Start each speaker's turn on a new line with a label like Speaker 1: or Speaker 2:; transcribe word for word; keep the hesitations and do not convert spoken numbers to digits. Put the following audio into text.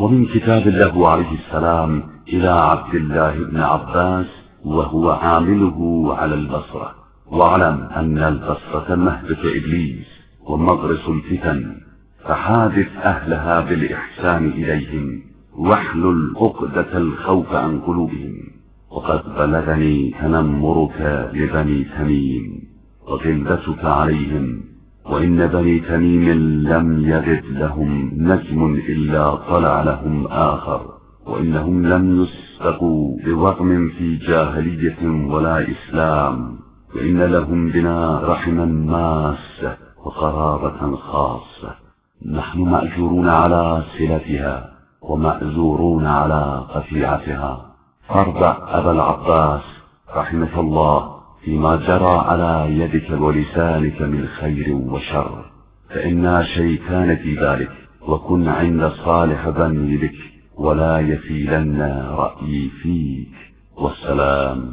Speaker 1: ومن كتاب الله عليه السلام إلى عبد الله بن عباس وهو عامله على البصرة: واعلم أن البصرة مهبط إبليس ومغرس الفتن، فحادث أهلها بالإحسان إليهم واحلل عقدة الخوف عن قلوبهم. وقد بلغني تنمرك لبني تميم وغلبتك عليهم، وإن بني تميم لم يرد لهم نجم إلا طلع لهم آخر، وإنهم لم يسبقوا بوغم في جاهلية ولا إسلام، وإن لهم بنا رحما ماسة وقرابة خاصة، نحن مأجورون على صلتها ومأزورون على قطيعتها. فاربع أبا العباس رحمك الله فيما جرى على يدك ولسانك من خير وشر، فإنا شيطان في ذلك، وكن عند صالح ظني بك، ولا يفيلن رأيي فيك. والسلام.